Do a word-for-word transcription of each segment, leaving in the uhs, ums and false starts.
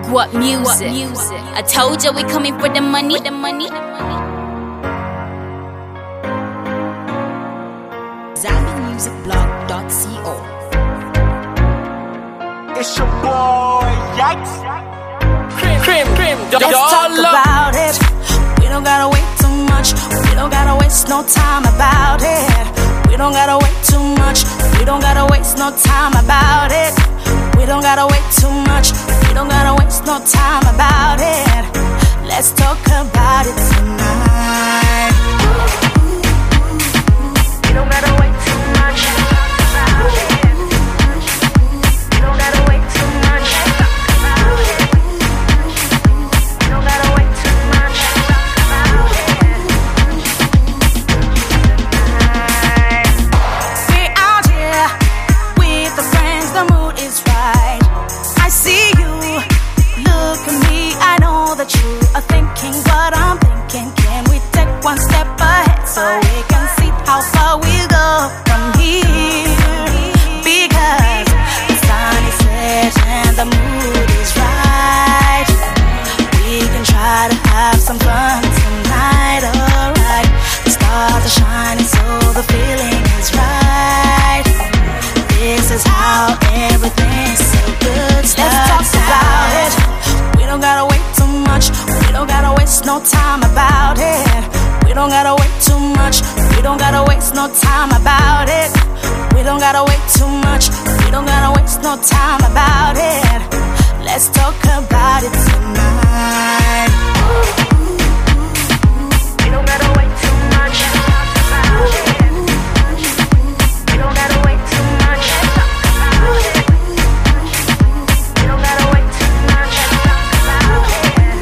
What music? I told you we coming for the money. The money. Zambi Music Blog dot co. It's your boy Yikes. Cream, cream, cream. Let's talk about it. We don't gotta wait too much. We don't gotta waste no time about it. We don't gotta wait too much. We don't gotta waste no time about it. We don't gotta wait too much. We don't gotta waste no time about it. Let's talk about it tonight. We don't gotta wait too much. About it. We don't gotta wait too much. About it. We don't gotta wait too much. About it. We're out here with the friends, the mood is right. I see you, look at me, I know that you are thinking what I'm thinking. Can we take one step ahead so we can see how far we go from here? Because the sun is set and the mood is right. We can try to have some fun tonight, alright. The stars are shining so the feeling is right. This is how everything's so good. Let's talk about it. We don't gotta wait too much. We don't gotta waste no time about it. We don't gotta wait too much. We don't gotta waste no time about it. We don't gotta wait too much. We don't gotta waste no time about it. Let's talk about it tonight. We don't gotta wait too much about it. We don't gotta wait too much about it. We don't gotta wait too much about it.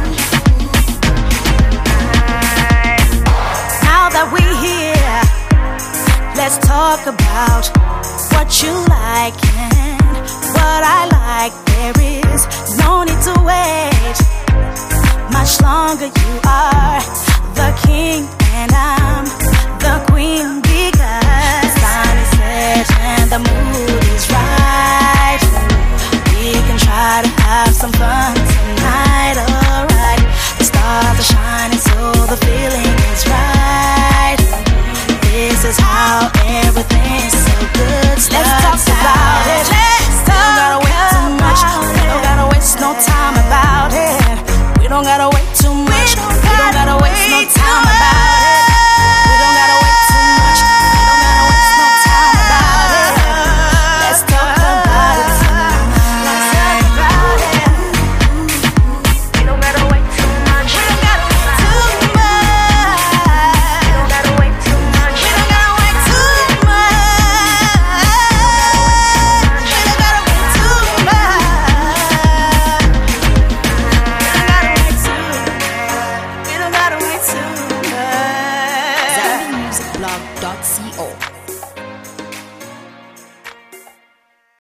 Now that we're here, let's talk about what you like and what I like. There is no need to wait much longer. You are the king and I'm the queen, because the sun is set and the mood is right. We can try to have some fun tonight, alright. The stars are shining so the feeling is right. This is how everything's so good. Let's talk about it. We don't gotta wait too much. We don't gotta waste no time about it. We don't gotta wait too much. We don't gotta waste no time about it. We don't gotta wait too much. We don't gotta waste no time about it. Let's talk about it tonight. Let's talk about it. We don't gotta wait too much. We don't gotta wait too much. We don't gotta wait too much. We don't gotta wait too much. We don't gotta wait too much. We don't gotta wait too much. Zambi Music Blog dot co.